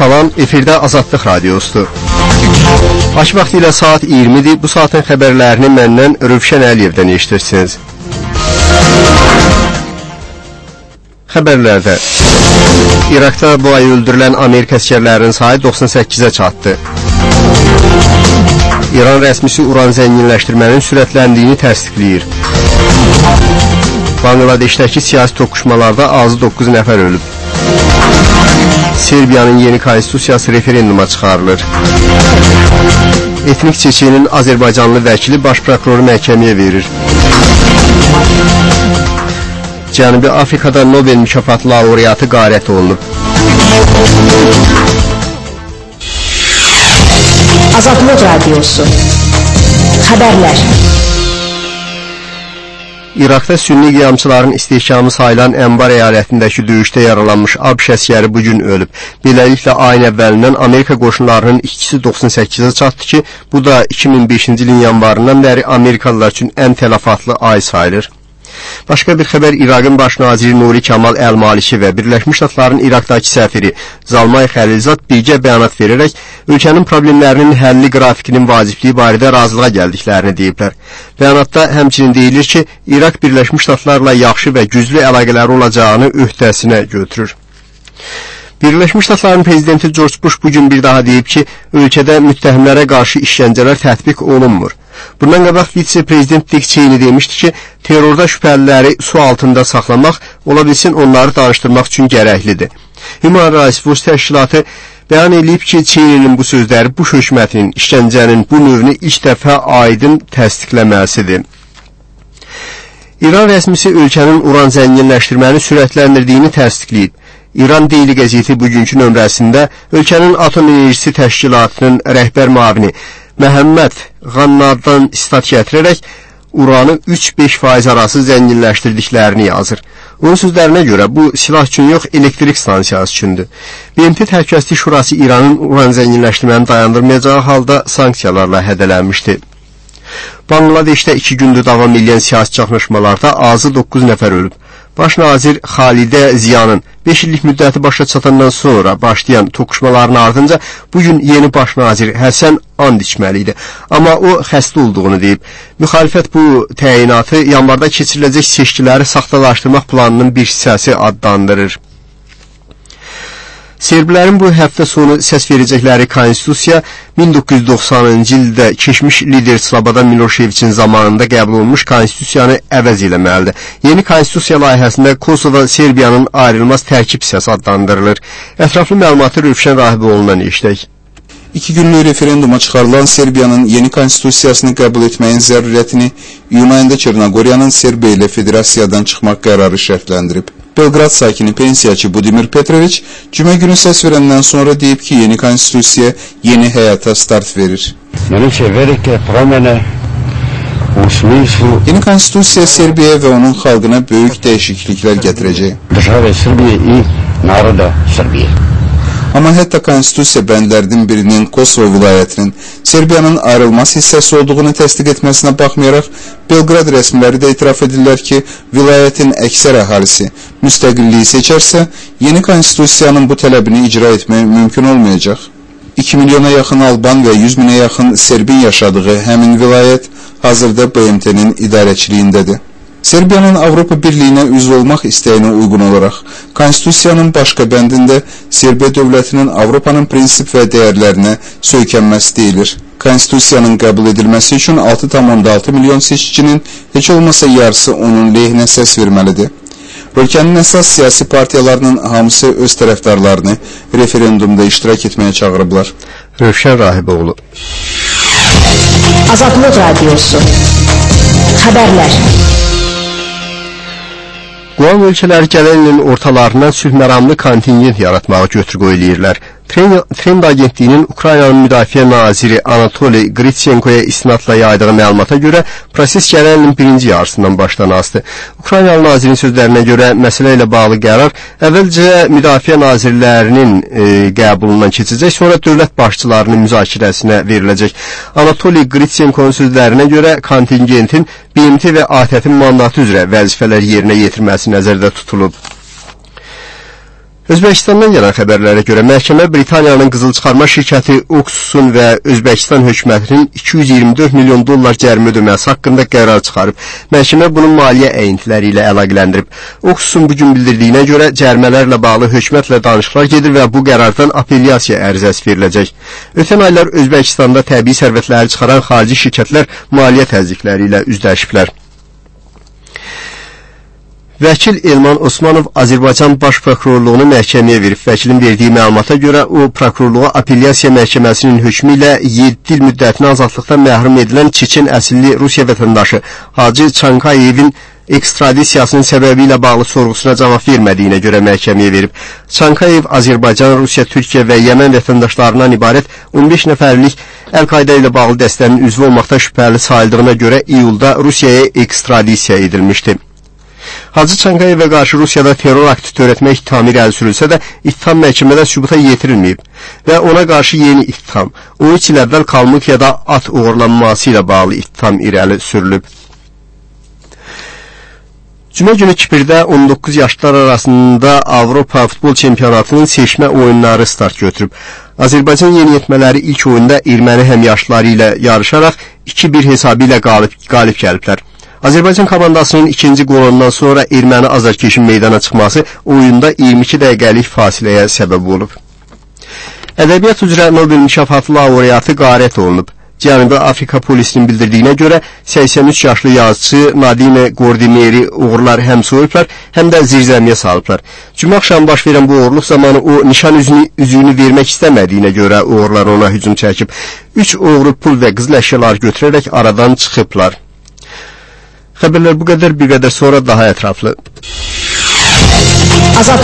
Salam, efirdə Azadlıq Radiosudur. Baş vaxtı ilə saat 20-dir. Bu saatın xəbərlərini məndən Rövşən Əliyevdən eşitirsiniz. Xəbərlərdə İraqda bu ay öldürülən Amerika əsgərlərinin sayı 98-ə çatdı. İran rəsmisi uran zənginləşdirmənin sürətləndiyini təsdiqləyir. Bangladeşdəki siyasi toqquşmalarda azı 9 nəfər ölüb. Serbiyanın yeni konstitusiyası referenduma çıxarılır. Etnik Çeçenin Azərbaycanlı vəkili baş prokuroru məhkəməyə verir. Cənubi Afrikada Nobel mükafatı laureatı qarət olunub. Azadlıq Radiosu Xəbərlər. İraqda sünni qiyamçıların istehkamı sayılan Ənbar əyalətindəki döyüşdə yaralanmış ABŞ əsgəri bugün ölüb. Beləliklə, ayın əvvəlindən Amerika qoşunlarının ikisi 98-ə çatdı ki, bu da 2005-ci ilin yanvarından bəri Amerikalılar üçün ən tələfatlı ay sayılır. Başqa bir xəbər, İraqın baş naziri Nuri Kamal Əl-Maliki və Birləşmiş Ştatların İraqdakı səfiri Zalmay Xəlilzad birgə bəyanat verərək ölkənin problemlərinin həlli qrafikinin vacibliyi barədə razılığa gəldiklərini deyiblər. Bəyanatda həmçinin deyilir ki, İraq Birləşmiş Ştatlarla yaxşı və güclü əlaqələri olacağını öhdəsinə götürür. Birləşmiş Ştatların prezidenti George Bush bugün bir daha deyib ki, ölkədə müttəhimlərə qarşı işgəncələr tətbiq olunmur. Bundan qabaq vitse-prezident Dick Cheney demişdi ki, terrorda şübhəliləri su altında saxlamaq, ola bilsin onları danışdırmaq üçün gərəklidir. Human Rights Watch təşkilatı bəyan edib ki, Cheney'nin bu sözləri Bush hökumətinin işgəncənin bu növünü ilk dəfə aydın təsdiqləməsidir. İran rəsmisi ölkənin uran zənginləşdirməni sürətləndirdiyini təsdiqləyib. İran Daily qəzeti bugünkü nömrəsində ölkənin Atom Enerjisi Təşkilatının rəhbər müavini Məhəmməd Qannardan istat gətirərək uranı 3-5% arası zənginləşdirdiklərini yazır. Onun sözlərinə görə bu silah üçün yox, elektrik stansiyası üçündür. BMT Təhlükəsizlik Şurası İranın uran zənginləşdirməni dayandırmayacağı halda sanksiyalarla hədələnmişdi. Bangladeşdə 2 gündür davam edən siyasi çatışmalarda azı 9 nəfər ölüb. Baş nazir Xalidə Ziyanın 5 illik müddəti başa çatandan sonra başlayan toqquşmaların ardınca bugün yeni baş nazir Həsən and içməli idi. Amma o xəstə olduğunu deyib. Müxalifət bu təyinatı yanvarda keçiriləcək seçkiləri saxtalaşdırmaq planının bir hissəsi adlandırır. Serbilərin bu həftə sonu səs verəcəkləri konstitusiya 1990-cı ildə keçmiş lider Slobodan Miloševiçin zamanında qəbul olunmuş konstitusiyanı əvəz eləməlidir. Yeni konstitusiya layihəsində Kosovo Serbiyanın ayrılmaz tərkib hissəsi adlandırılır. Ətraflı məlumatı Rövşən Rahiboğlu'ndan eşitək. 2 günlük referenduma çıxarılan Serbiyanın yeni konstitusiyasını qəbul etməyin zəruriyyətini iyun ayında Çernogoriyanın Serbiya ilə federasiyadan çıxmaq qərarı şərtləndirib. Belgrad sakini pensiyaçı Budimir Petroviç cümə günü səs verəndən sonra deyib ki, yeni konstitusiya yeni həyata start verir. Yeni konstitusiya Serbiya və onun xalqına böyük dəyişikliklər gətirəcək. Amma hətta konstitusiya bəndlərinin birinin Kosovo vilayətinin Serbiyanın ayrılmaz hissəsi olduğunu təsdiq etməsinə baxmayaraq, Belgrad rəsmiləri də etiraf edirlər ki, vilayətin əksər əhalisi müstəqilliyi seçərsə, yeni konstitusiyanın bu tələbini icra etmək mümkün olmayacaq. 2 milyona yaxın Alban və 100 minə yaxın Serbin yaşadığı həmin vilayət hazırda BMT-nin idarəçiliyindədir. Serbiyanın Avropa Birliyinə üzv olmaq istəyinə uyğun olaraq, konstitusiyanın başqa bəndində Serbiya dövlətinin Avropanın prinsip və dəyərlərinə söykənməsi deyilir. Konstitusiyanın qəbul edilməsi üçün 6,6 milyon seçicinin heç olmasa yarısı onun lehinə səs verməlidir. Ölkənin əsas siyasi partiyalarının hamısı öz tərəfdarlarını referendumda iştirak etməyə çağırıblar. Rövşən Rahiboğlu. Azadlıq Radiosu Xəbərlər. Quam ölkələri gələn ilin ortalarından sülhməramlı kontingent yaratmağa götür-qoy eləyirlər. Trend agentliyinin Ukraynanın müdafiə naziri Anatoliy Qritsenkoya istinadla yaydığı məlumata görə proses gələn ilin birinci yarısından başdan asdı. Ukraynalı nazirin sözlərinə görə məsələ ilə bağlı qərar əvvəlcə müdafiə nazirlərinin qəbulundan keçəcək, sonra dövlət başçılarının müzakirəsinə veriləcək. Anatoliy Qritsenkonun sözlərinə görə kontingentin BMT və ATƏT-in mandatı üzrə vəzifələr yerinə yetirməsi nəzərdə tutulub. Özbəkistandan gələn xəbərlərə görə məhkəmə Britaniyanın qızılçıxarma şirkəti Oxusun və Özbəkistan hökumətinin $224 milyon cərimə ödəməsi haqqında qərar çıxarıb. Məhkəmə bunu maliyyə əyintiləri ilə əlaqələndirib. Oxusun bugün bildirdiyinə görə cərimələrlə bağlı hökumətlə danışıqlar gedir və bu qərardan apellyasiya ərizəsi veriləcək. Ötən aylar Özbəkistanda təbii sərvətləri çıxaran xarici şirkətlər maliyyə təzyiqləri ilə üzləşiblər. Vəkil Elman Osmanov Azərbaycan Baş Prokurorluğunu məhkəməyə verib. Vəkilin verdiyi məlumata görə o, prokurorluğa apellyasiya məhkəməsinin hökmü ilə 7 il müddətinə azadlıqdan məhrum edilən Çeçen əsilli Rusiya vətəndaşı Hacı Çankayevin ekstradisiyasının səbəbi ilə bağlı sorğusuna cavab vermədiyinə görə məhkəməyə verib. Çankayev Azərbaycan, Rusiya, Türkiyə və Yəmən vətəndaşlarından ibarət 15 nəfərlik Əl-Qayda ilə bağlı dəstənin üzvü olmaqda şübhəli sayıldığına görə iyulda Rusiyaya ekstradisiya edilmişdi. Hacı Çankayevə qarşı Rusiyada terror aktı törətmə ittihamı irəli sürülsə də, ittiham məhkəmədə sübuta yetirilməyib və ona qarşı yeni ittiham, 13 il əvvəl Kalmukiyada at uğurlanması ilə bağlı ittiham irəli sürülüb. Cümə günü Kipirdə 19 yaşlar arasında Avropa futbol çempionatının seçmə oyunları start götürüb. Azərbaycan yeniyetmələri ilk oyunda erməni həmyaşları ilə yarışaraq 2-1 hesabı ilə qalib gəliblər. Azərbaycan komandasının ikinci qolundan sonra erməni azarkeşin meydana çıxması oyunda 22 dəqiqəlik fasiləyə səbəb olub. Ədəbiyyat üzrə Nobel mükafatı laureatı qarət olunub. Cənubi Afrika polisinin bildirdiyinə görə 83 yaşlı yazıcı Nadine Gordimeri uğurlar həm soyublar, həm də zirzəmiyə salıblar. Cümə axşamı baş verən bu uğurluq zamanı o nişan üzüyünü vermək istəmədiyinə görə uğurlar ona hücum çəkib. 3 oğru pul və qızıl əşyalar götürərək aradan çıxıblar. Xəbərlər bu qədər, bir qədər sonra daha ətraflı.